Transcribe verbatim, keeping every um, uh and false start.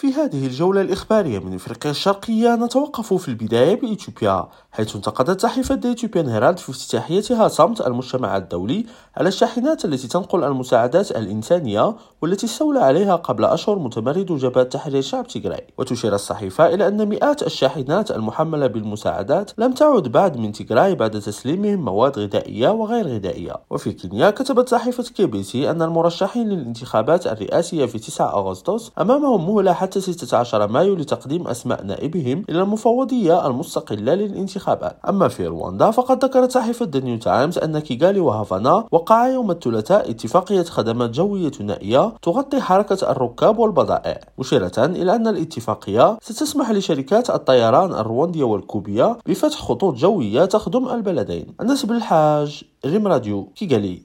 في هذه الجولة الإخبارية من إفريقيا الشرقية نتوقف في البداية بإثيوبيا، حيث انتقدت صحيفة The Ethiopian Herald في افتتاحيتها صمت المجتمع الدولي على الشاحنات التي تنقل المساعدات الإنسانية والتي استولى عليها قبل أشهر متمرد جبهة تحرير شعب تيغراي. وتشير الصحيفة إلى أن مئات الشاحنات المحملة بالمساعدات لم تعد بعد من تيغراي بعد تسليمهم مواد غذائية وغير غذائية. وفي كينيا كتبت صحيفة كي بي سي أن المرشحين للانتخابات الرئاسية في تسعة أغسطس أمامهم مهلة حتى ستة عشر مايو لتقديم أسماء نائبهم إلى المفوضية المستقلة للانتخابات. أما في رواندا فقد ذكرت صحيفة The New Times أن كيغالي وهافانا وقعا يوم الثلاثاء اتفاقية خدمات جوية ثنائية تغطي حركة الركاب والبضائع، مشيرة إلى أن الاتفاقية ستسمح لشركات الطيران الرواندية والكوبية بفتح خطوط جوية تخدم البلدين. أنس بالحاج، ريم راديو، كيغالي.